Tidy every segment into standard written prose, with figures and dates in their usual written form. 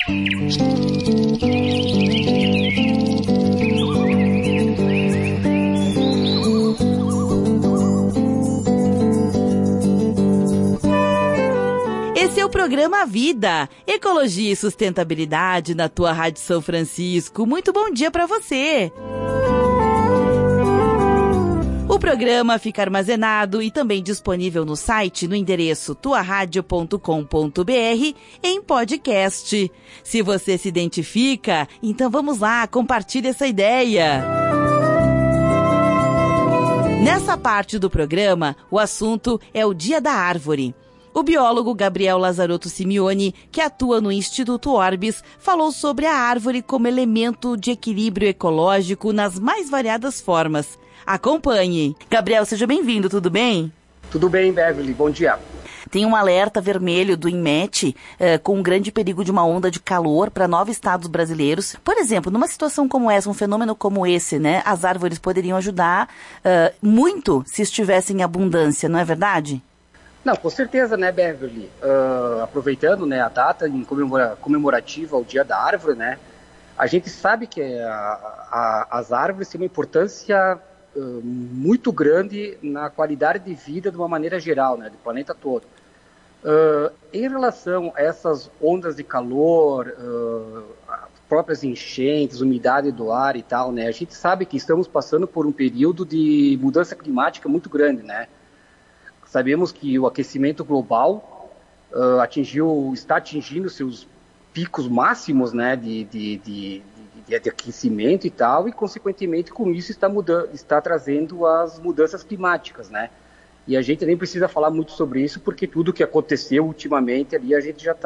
Esse é o programa Vida, Ecologia e Sustentabilidade na tua Rádio São Francisco. Muito bom dia para você! O programa fica armazenado e também disponível no site no endereço tuaradio.com.br em podcast. Se você se identifica, então vamos lá, compartilhe essa ideia. Nessa parte do programa, o assunto é o Dia da Árvore. O biólogo Gabriel Lazarotto Simeoni, que atua no Instituto Orbis, falou sobre a árvore como elemento de equilíbrio ecológico nas mais variadas formas. Acompanhe. Gabriel, seja bem-vindo, tudo bem? Tudo bem, Beverly, bom dia. Tem um alerta vermelho do INMET com um grande perigo de uma onda de calor para 9 estados brasileiros. Por exemplo, numa situação como essa, um fenômeno como esse, né, as árvores poderiam ajudar muito se estivessem em abundância, não é verdade? Não, com certeza, né, Beverly? Aproveitando, né, a data comemorativa ao Dia da Árvore, né, a gente sabe que as árvores têm uma importância muito grande na qualidade de vida de uma maneira geral, né, do planeta todo. Em relação a essas ondas de calor, próprias enchentes, umidade do ar e tal, né, a gente sabe que estamos passando por um período de mudança climática muito grande, né. Sabemos que o aquecimento global está atingindo seus picos máximos, né, de aquecimento e tal, e consequentemente com isso está trazendo as mudanças climáticas, né? E a gente nem precisa falar muito sobre isso, porque tudo que aconteceu ultimamente ali a gente já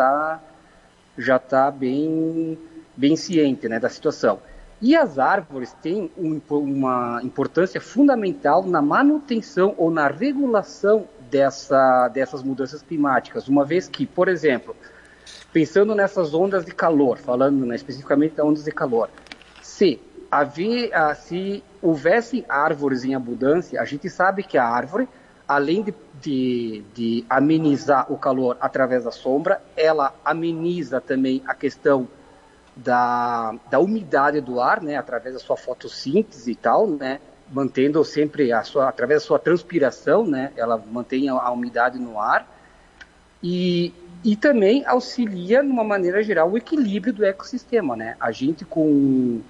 está bem ciente, né, da situação. E as árvores têm uma importância fundamental na manutenção ou na regulação dessas mudanças climáticas, uma vez que, por exemplo, pensando nessas ondas de calor, falando, né, especificamente das ondas de calor, se houvessem árvores em abundância, a gente sabe que a árvore, além de amenizar o calor através da sombra, ela ameniza também a questão da umidade do ar, né, através da sua fotossíntese e tal, né, mantendo sempre através da sua transpiração, né, ela mantém a umidade no ar e também auxilia, de uma maneira geral, o equilíbrio do ecossistema, né? A gente com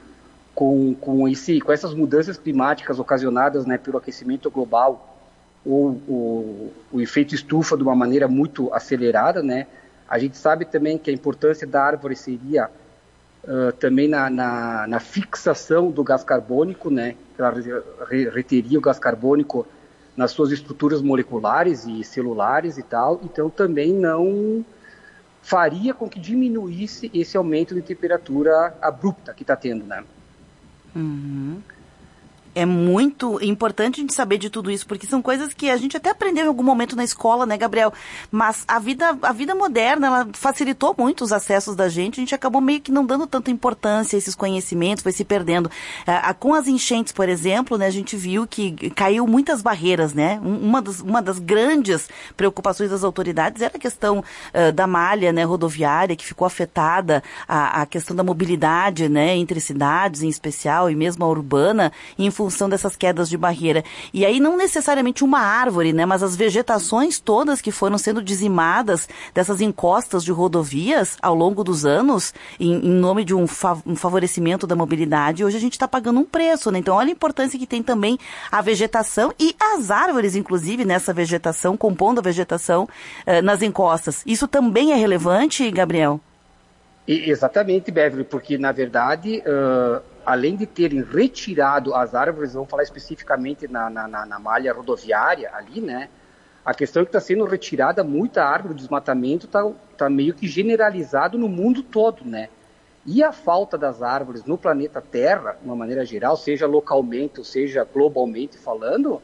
essas mudanças climáticas ocasionadas, né, pelo aquecimento global ou o efeito estufa de uma maneira muito acelerada, né? A gente sabe também que a importância da árvore seria também na fixação do gás carbônico, né? Ela reteria o gás carbônico nas suas estruturas moleculares e celulares e tal, então também não faria com que diminuísse esse aumento de temperatura abrupta que está tendo, né? Uhum. É muito importante a gente saber de tudo isso, porque são coisas que a gente até aprendeu em algum momento na escola, né, Gabriel? Mas a vida moderna, ela facilitou muito os acessos da gente, a gente acabou meio que não dando tanta importância a esses conhecimentos, foi se perdendo. Com as enchentes, por exemplo, né, a gente viu que caiu muitas barreiras, né? Uma das grandes preocupações das autoridades era a questão da malha, né, rodoviária, que ficou afetada, a questão da mobilidade, né, entre cidades em especial, e mesmo a urbana, em função dessas quedas de barreira. E aí não necessariamente uma árvore, né, mas as vegetações todas que foram sendo dizimadas dessas encostas de rodovias ao longo dos anos, em nome de um favorecimento da mobilidade, hoje a gente está pagando um preço, né? Então olha a importância que tem também a vegetação e as árvores, inclusive, nessa vegetação, compondo a vegetação nas encostas. Isso também é relevante, Gabriel? Exatamente, Beverly, porque na verdade além de terem retirado as árvores, vamos falar especificamente na malha rodoviária ali, né? A questão é que está sendo retirada muita árvore, o desmatamento tá meio que generalizado no mundo todo, né? E a falta das árvores no planeta Terra, de uma maneira geral, seja localmente ou seja globalmente falando,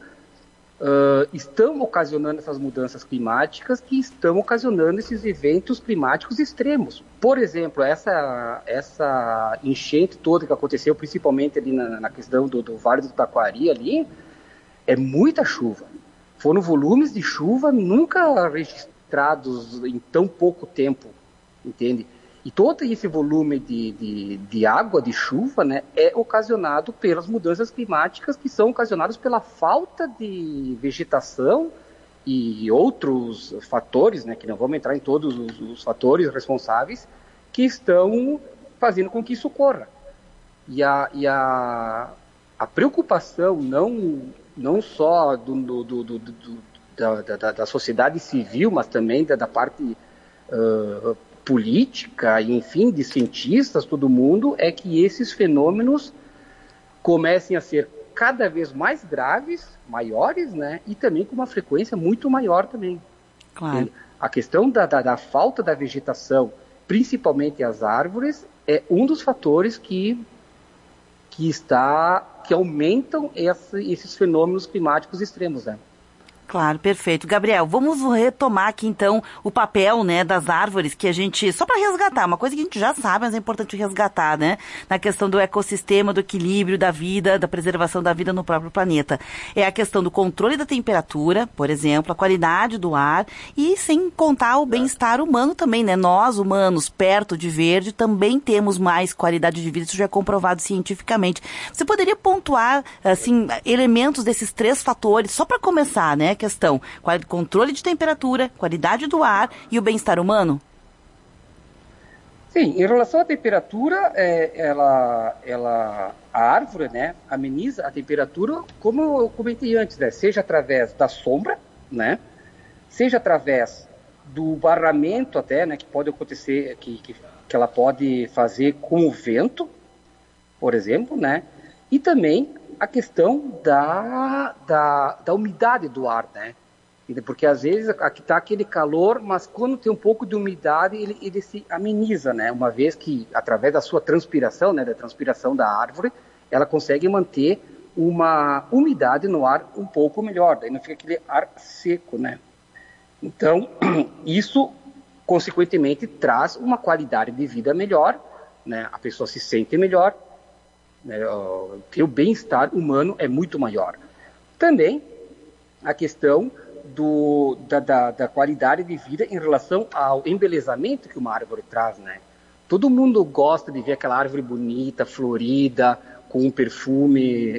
estão ocasionando essas mudanças climáticas que estão ocasionando esses eventos climáticos extremos. Por exemplo, essa enchente toda que aconteceu, principalmente ali na questão do Vale do Taquari ali, é muita chuva. Foram volumes de chuva nunca registrados em tão pouco tempo, entende? E todo esse volume de água, de chuva, né, é ocasionado pelas mudanças climáticas que são ocasionadas pela falta de vegetação e outros fatores, né, que não vamos entrar em todos os fatores responsáveis, que estão fazendo com que isso ocorra. E a preocupação não só da sociedade civil, mas também da parte política, enfim, de cientistas, todo mundo, é que esses fenômenos comecem a ser cada vez mais graves, maiores, né, e também com uma frequência muito maior também. Claro. A questão da falta da vegetação, principalmente as árvores, é um dos fatores que aumentam esses fenômenos climáticos extremos, né? Claro, perfeito. Gabriel, vamos retomar aqui então o papel, né, das árvores que a gente, só para resgatar, uma coisa que a gente já sabe, mas é importante resgatar, né, na questão do ecossistema, do equilíbrio da vida, da preservação da vida no próprio planeta. É a questão do controle da temperatura, por exemplo, a qualidade do ar e sem contar o bem-estar humano também, né? Nós, humanos, perto de verde, também temos mais qualidade de vida, isso já é comprovado cientificamente. Você poderia pontuar, assim, elementos desses 3 fatores, só para começar, né? Questão, controle de temperatura, qualidade do ar e o bem-estar humano? Sim, em relação à temperatura, a árvore, né, ameniza a temperatura, como eu comentei antes, né, seja através da sombra, né, seja através do barramento até, né, que pode acontecer, que ela pode fazer com o vento, por exemplo, né, e também a questão da umidade do ar, né? Porque às vezes aqui está aquele calor, mas quando tem um pouco de umidade, ele se ameniza, né? Uma vez que, através da sua transpiração, né, da transpiração da árvore, ela consegue manter uma umidade no ar um pouco melhor, daí não fica aquele ar seco, né? Então, isso, consequentemente, traz uma qualidade de vida melhor, né? A pessoa se sente melhor, ter o bem-estar humano é muito maior. Também a questão da qualidade de vida em relação ao embelezamento que uma árvore traz, né? Todo mundo gosta de ver aquela árvore bonita, florida, com um perfume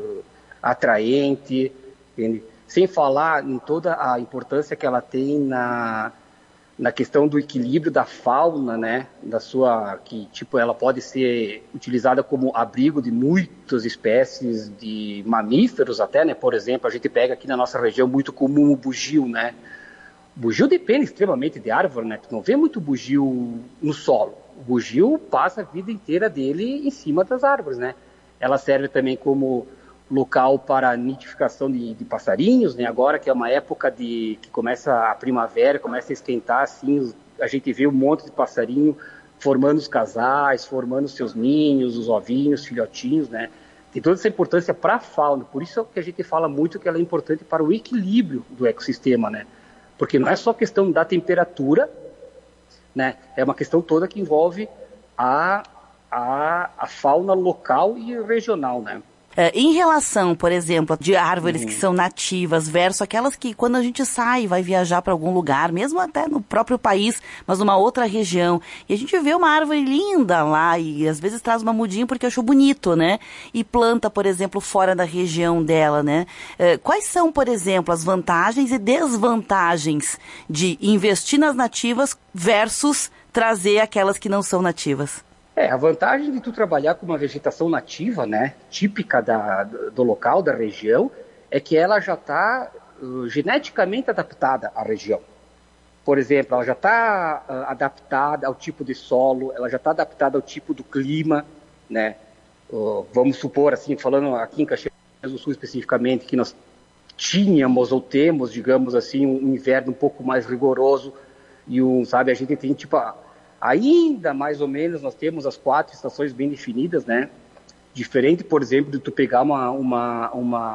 atraente, entende? Sem falar em toda a importância que ela tem na questão do equilíbrio da fauna, né, que tipo ela pode ser utilizada como abrigo de muitas espécies de mamíferos até, né? Por exemplo, a gente pega aqui na nossa região muito comum o bugio, né? O bugio depende extremamente de árvore, né? Tu não vê muito bugio no solo. O bugio passa a vida inteira dele em cima das árvores, né? Ela serve também como local para nidificação de passarinhos, né? Agora que é uma época que começa a primavera, começa a esquentar, assim, a gente vê um monte de passarinho formando os casais, formando seus ninhos, os ovinhos, filhotinhos, né? Tem toda essa importância para a fauna, por isso que a gente fala muito que ela é importante para o equilíbrio do ecossistema, né? Porque não é só questão da temperatura, né? É uma questão toda que envolve a fauna local e regional, né? Em relação, por exemplo, de árvores que são nativas versus aquelas que quando a gente sai, vai viajar para algum lugar, mesmo até no próprio país, mas numa outra região, e a gente vê uma árvore linda lá e às vezes traz uma mudinha porque achou bonito, né? E planta, por exemplo, fora da região dela, né? Quais são, por exemplo, as vantagens e desvantagens de investir nas nativas versus trazer aquelas que não são nativas? A vantagem de tu trabalhar com uma vegetação nativa, né, típica do local, da região, é que ela já está geneticamente adaptada à região. Por exemplo, ela já está adaptada ao tipo de solo, ela já está adaptada ao tipo do clima, né? Vamos supor, assim, falando aqui em Caxias do Sul especificamente, que nós tínhamos ou temos, digamos assim, um inverno um pouco mais rigoroso e a gente tem tipo ainda mais ou menos nós temos as 4 estações bem definidas, né? Diferente, por exemplo, de tu pegar uma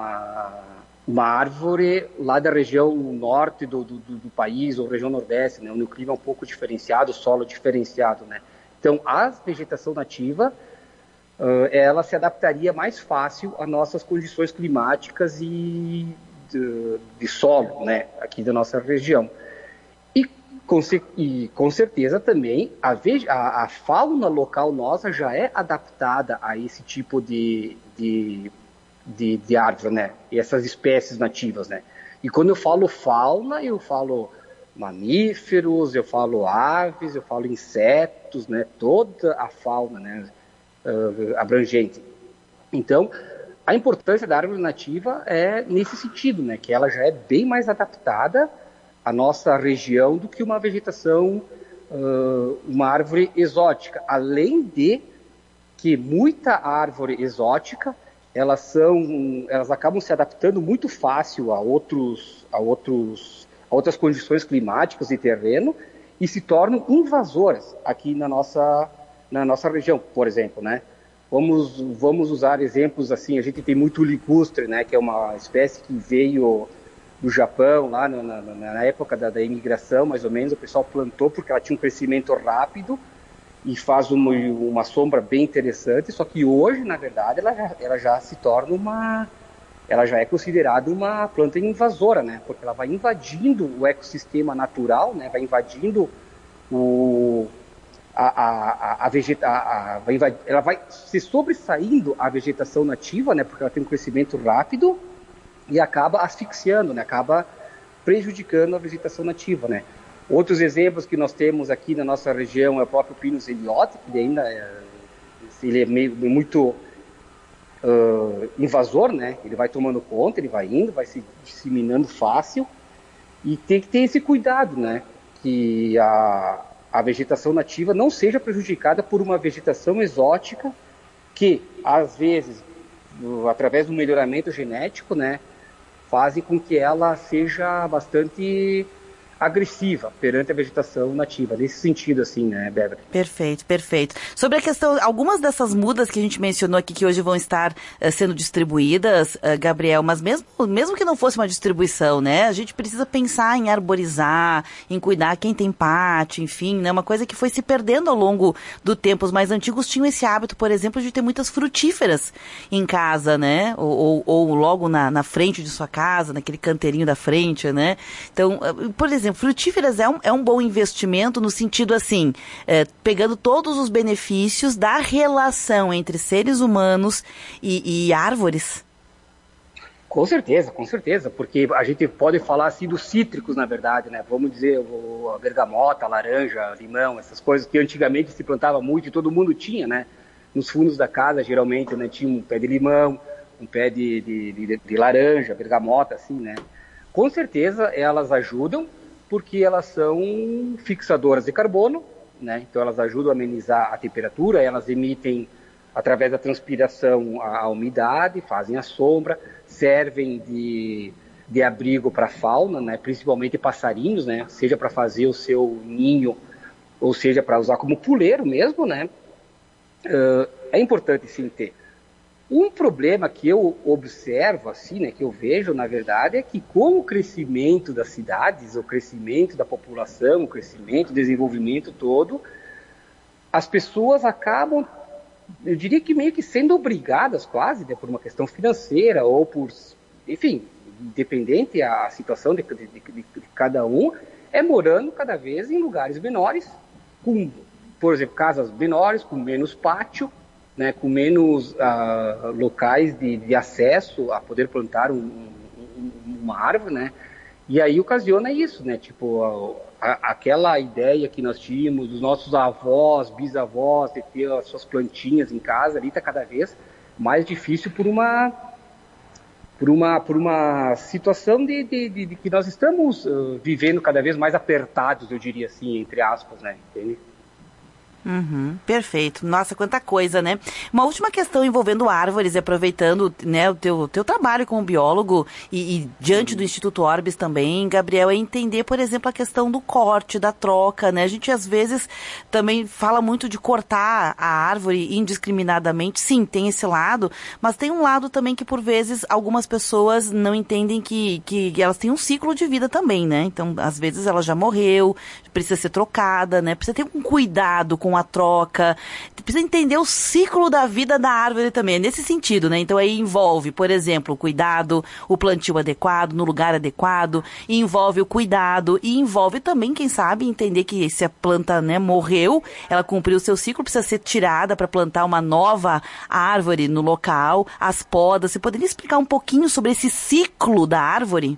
árvore lá da região norte do país ou região nordeste, né? Onde o clima é um pouco diferenciado, o solo diferenciado, né? Então, a vegetação nativa, ela se adaptaria mais fácil às nossas condições climáticas e de solo, né? Aqui da nossa região. E com certeza também a fauna local nossa já é adaptada a esse tipo de árvore, né? E essas espécies nativas, né? E quando eu falo fauna, eu falo mamíferos, eu falo aves, eu falo insetos, né? Toda a fauna, né? Abrangente. Então, a importância da árvore nativa é nesse sentido, né? Que ela já é bem mais adaptada à nossa região do que uma vegetação, uma árvore exótica. Além de que muita árvore exótica, elas acabam se adaptando muito fácil a outras condições climáticas e terreno e se tornam invasoras aqui na nossa região, por exemplo, né? Vamos usar exemplos assim. A gente tem muito ligustre, né? Que é uma espécie que veio do Japão lá na época da imigração, mais ou menos. O pessoal plantou porque ela tinha um crescimento rápido e faz uma sombra bem interessante, só que hoje, na verdade, ela já se torna ela já é considerada uma planta invasora, né? Porque ela vai invadindo o ecossistema natural, né? Vai invadindo ela vai se sobressaindo a vegetação nativa, né? Porque ela tem um crescimento rápido e acaba asfixiando, né? Acaba prejudicando a vegetação nativa, né? Outros exemplos que nós temos aqui na nossa região é o próprio Pinus ellioti, que ainda ele é muito invasor, né? Ele vai tomando conta, ele vai indo, vai se disseminando fácil, e tem que ter esse cuidado, né? Que a vegetação nativa não seja prejudicada por uma vegetação exótica que, às vezes, através do melhoramento genético, né, fazem com que ela seja bastante agressiva perante a vegetação nativa, nesse sentido, assim, né, Bárbara? Perfeito, perfeito. Sobre a questão, algumas dessas mudas que a gente mencionou aqui, que hoje vão estar sendo distribuídas, Gabriel, mas mesmo que não fosse uma distribuição, né, a gente precisa pensar em arborizar, em cuidar quem tem pátio, enfim, né, uma coisa que foi se perdendo ao longo do tempo. Os mais antigos tinham esse hábito, por exemplo, de ter muitas frutíferas em casa, né, ou logo na frente de sua casa, naquele canteirinho da frente, né. Então, por exemplo, frutíferas é um bom investimento no sentido assim, pegando todos os benefícios da relação entre seres humanos e árvores. Com certeza, porque a gente pode falar assim dos cítricos, na verdade, né? Vamos dizer, a bergamota, a laranja, limão, essas coisas que antigamente se plantava muito e todo mundo tinha, né? Nos fundos da casa, geralmente, né? Tinha um pé de limão, um pé de laranja, bergamota, assim, né? Com certeza elas ajudam, porque elas são fixadoras de carbono, né? Então elas ajudam a amenizar a temperatura, elas emitem, através da transpiração, a umidade, fazem a sombra, servem de abrigo para a fauna, né? Principalmente passarinhos, né? Seja para fazer o seu ninho, ou seja para usar como puleiro mesmo, né? É importante sim ter. Um problema que eu observo, assim, né, que eu vejo, na verdade, é que com o crescimento das cidades, o crescimento da população, o crescimento, o desenvolvimento todo, as pessoas acabam, eu diria que meio que sendo obrigadas quase, né, por uma questão financeira ou por, enfim, independente a situação de cada um, morando cada vez em lugares menores, com, por exemplo, casas menores, com menos pátio, né, com menos locais de acesso a poder plantar uma árvore, né, e aí ocasiona isso, né, tipo, aquela ideia que nós tínhamos dos nossos avós, bisavós, de ter as suas plantinhas em casa, ali está cada vez mais difícil por uma situação de que nós estamos vivendo cada vez mais apertados, eu diria assim, entre aspas, né, entende? Uhum, perfeito. Nossa, quanta coisa, né? Uma última questão envolvendo árvores, aproveitando, né, o teu trabalho como biólogo e diante do Instituto Orbis também, Gabriel, é entender, por exemplo, a questão do corte, da troca, né? A gente às vezes também fala muito de cortar a árvore indiscriminadamente. Sim, tem esse lado, mas tem um lado também que por vezes algumas pessoas não entendem que elas têm um ciclo de vida também, né? Então, às vezes ela já morreu, precisa ser trocada, né? Precisa ter um cuidado com a troca. Precisa entender o ciclo da vida da árvore também, é nesse sentido, né? Então aí envolve, por exemplo, o cuidado, o plantio adequado, no lugar adequado, e envolve o cuidado, e envolve também, quem sabe, entender que se a planta, né, morreu, ela cumpriu o seu ciclo, precisa ser tirada para plantar uma nova árvore no local, as podas. Você poderia explicar um pouquinho sobre esse ciclo da árvore?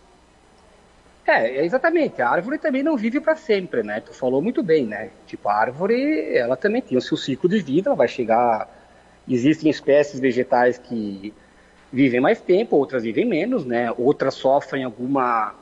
Exatamente. A árvore também não vive para sempre, né? Tu falou muito bem, né? Tipo, a árvore, ela também tem o seu ciclo de vida, ela vai chegar... Existem espécies vegetais que vivem mais tempo, outras vivem menos, né? Outras sofrem alguma...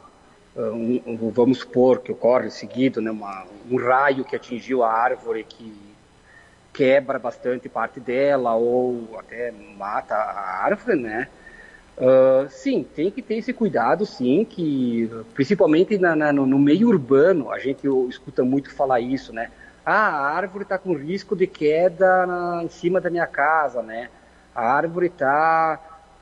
vamos supor que ocorre seguido, né? Um raio que atingiu a árvore que quebra bastante parte dela ou até mata a árvore, né? Sim, tem que ter esse cuidado, sim, que principalmente no meio urbano a gente escuta muito falar isso, né? A árvore está com risco de queda em cima da minha casa, né? A árvore está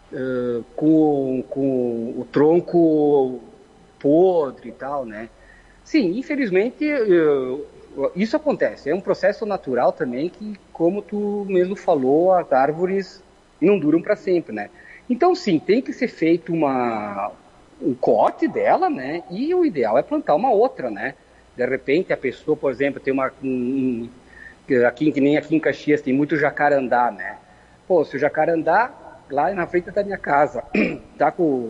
com o tronco podre e tal, né? Sim, infelizmente isso acontece, é um processo natural também que, como tu mesmo falou, as árvores não duram para sempre, né? Então, sim, tem que ser feito um corte dela, né? E o ideal é plantar uma outra, né? De repente, a pessoa, por exemplo, tem que nem aqui em Caxias, tem muito jacarandá, né? Pô, se o jacarandá, lá na frente da minha casa, tá com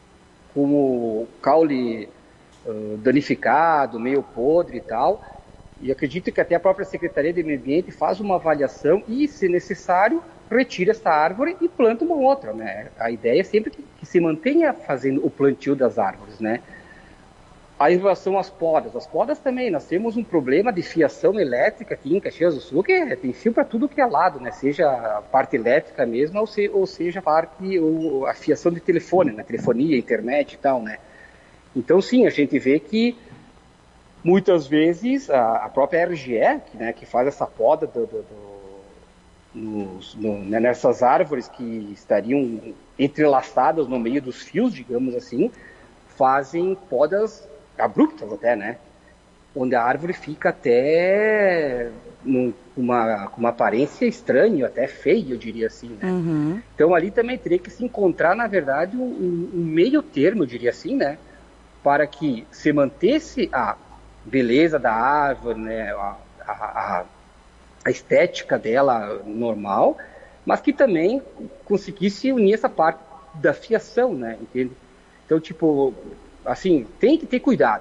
o caule danificado, meio podre e tal, e acredito que até a própria Secretaria de Meio Ambiente faz uma avaliação e, se necessário, retira essa árvore e planta uma outra, né? A ideia é sempre que se mantenha fazendo o plantio das árvores, né? Aí, em relação às podas também, nós temos um problema de fiação elétrica aqui em Caxias do Sul, que tem fio para tudo que é lado, né? Seja a parte elétrica mesmo, ou seja a fiação de telefone, né? Telefonia, internet e tal, né? Então, sim, a gente vê que muitas vezes a própria RGE, né, que faz essa poda nessas árvores que estariam entrelaçadas no meio dos fios, digamos assim, fazem podas abruptas até, né? Onde a árvore fica até com uma aparência estranha, até feia, eu diria assim, né? Uhum. Então ali também teria que se encontrar, na verdade, um meio termo, eu diria assim, né? Para que se mantesse a beleza da árvore, né? A estética dela normal, mas que também conseguisse unir essa parte da fiação, né? Entende? Então, tipo, assim, tem que ter cuidado.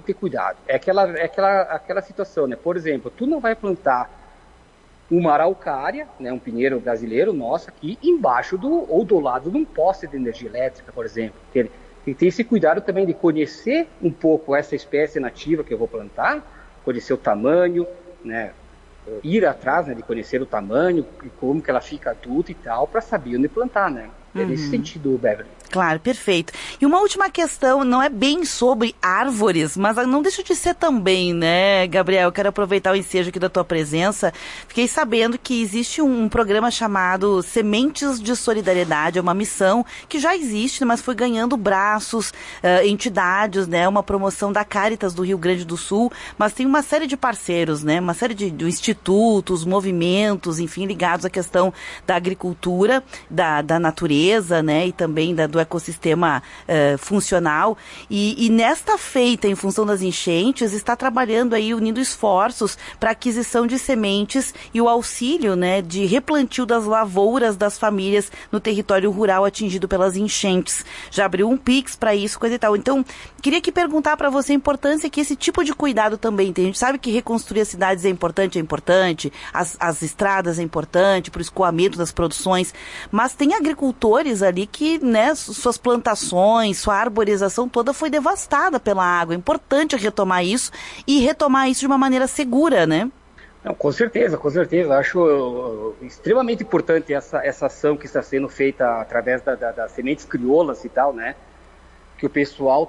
É aquela situação, né? Por exemplo, tu não vai plantar uma araucária, né? Um pinheiro brasileiro nosso aqui, embaixo ou do lado de um poste de energia elétrica, por exemplo. Tem que ter esse cuidado também de conhecer um pouco essa espécie nativa que eu vou plantar, conhecer o tamanho, né? Ir atrás, né, de conhecer o tamanho, como que ela fica adulta e tal, para saber onde plantar, né? É nesse sentido, Beverly. Claro, perfeito. E uma última questão, não é bem sobre árvores, mas não deixa de ser também, né, Gabriel? Eu quero aproveitar o ensejo aqui da tua presença. Fiquei sabendo que existe um programa chamado Sementes de Solidariedade, é uma missão que já existe, mas foi ganhando braços, entidades, né? Uma promoção da Caritas do Rio Grande do Sul, mas tem uma série de parceiros, né? Uma série de institutos, movimentos, enfim, ligados à questão da agricultura, da natureza, né? E também do ecossistema funcional, e nesta feita, em função das enchentes, está trabalhando aí, unindo esforços para aquisição de sementes e o auxílio, né, de replantio das lavouras das famílias no território rural atingido pelas enchentes. Já abriu um Pix para isso, coisa e tal. Então, queria aqui perguntar para você a importância que esse tipo de cuidado também tem. A gente sabe que reconstruir as cidades é importante, as estradas é importante, para o escoamento das produções, mas tem agricultores ali que, né, suas plantações, sua arborização toda foi devastada pela água. É importante retomar isso e retomar isso de uma maneira segura, né? Não, com certeza. Acho extremamente importante essa ação que está sendo feita através das sementes crioulas e tal, né? Que o pessoal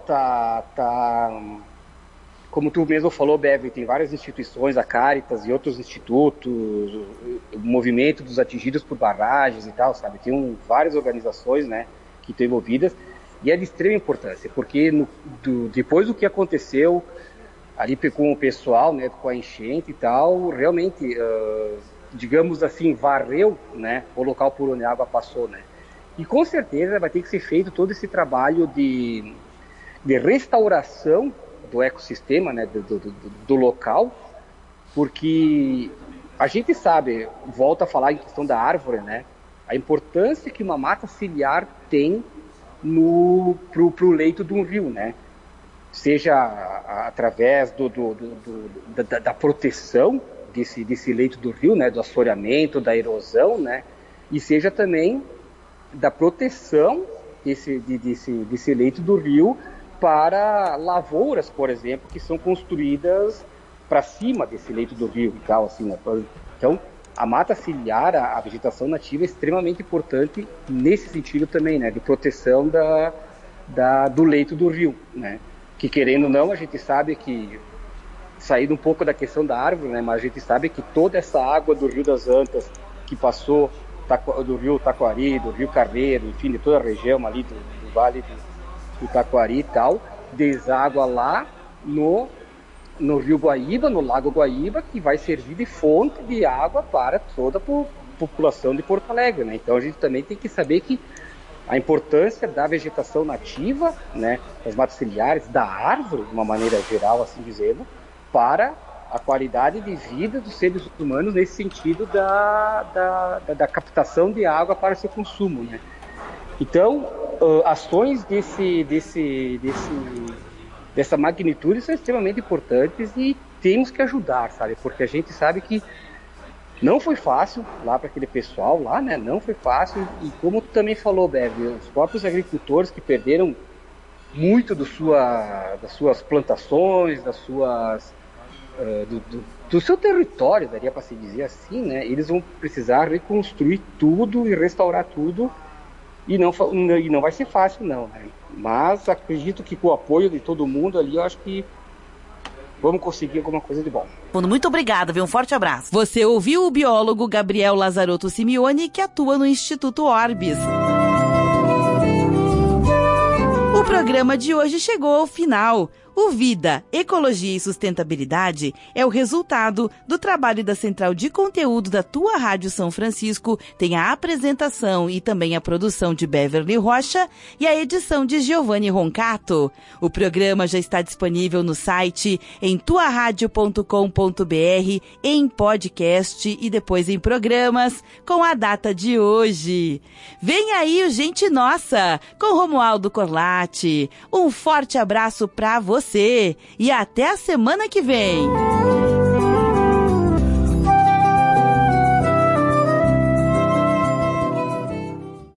como tu mesmo falou, Beverly, tem várias instituições, a Caritas e outros institutos, o movimento dos atingidos por barragens e tal, sabe? Tem várias organizações, né, que estão envolvidas, e é de extrema importância, porque depois do que aconteceu ali com o pessoal, né, com a enchente e tal, realmente, digamos assim, varreu, né, o local por onde a água passou, né. E com certeza vai ter que ser feito todo esse trabalho de restauração do ecossistema, né, do local, porque a gente sabe, volta a falar em questão da árvore, né, a importância que uma mata ciliar tem pro leito de um rio, né, seja através da proteção desse leito do rio, né, do assoreamento, da erosão, né, e seja também da proteção desse leito do rio para lavouras, por exemplo, que são construídas para cima desse leito do rio e tal, assim, né? Então, a mata ciliar, a vegetação nativa é extremamente importante nesse sentido também, né, de proteção do leito do rio, né? Que querendo ou não, a gente sabe que, saindo um pouco da questão da árvore, né, mas a gente sabe que toda essa água do Rio das Antas que passou do rio Taquari, do rio Carneiro, enfim, de toda a região ali do vale do Taquari e tal, deságua lá no rio Guaíba, no lago Guaíba, que vai servir de fonte de água para toda a população de Porto Alegre, né? Então a gente também tem que saber que a importância da vegetação nativa, né, das matas ciliares, da árvore, de uma maneira geral, assim dizendo, para a qualidade de vida dos seres humanos nesse sentido da captação de água para seu consumo, né? Então, ações dessa magnitude são extremamente importantes e temos que ajudar, sabe? Porque a gente sabe que não foi fácil lá para aquele pessoal lá, né? Não foi fácil e como tu também falou, Bev, os próprios agricultores que perderam muito das suas plantações, do seu território, daria para se dizer assim, né? Eles vão precisar reconstruir tudo e restaurar tudo e não vai ser fácil não, né? Mas acredito que com o apoio de todo mundo ali, eu acho que vamos conseguir alguma coisa de bom. Muito obrigada, viu? Um forte abraço. Você ouviu o biólogo Gabriel Lazarotto Simeoni, que atua no Instituto Orbis. O programa de hoje chegou ao final. O Vida, Ecologia e Sustentabilidade é o resultado do trabalho da Central de Conteúdo da tua Rádio São Francisco, tem a apresentação e também a produção de Beverly Rocha e a edição de Giovanni Roncato. O programa já está disponível no site em tuaradio.com.br, em podcast e depois em programas com a data de hoje. Vem aí o Gente Nossa, com Romualdo Corlatti. Um forte abraço para você e até a semana que vem.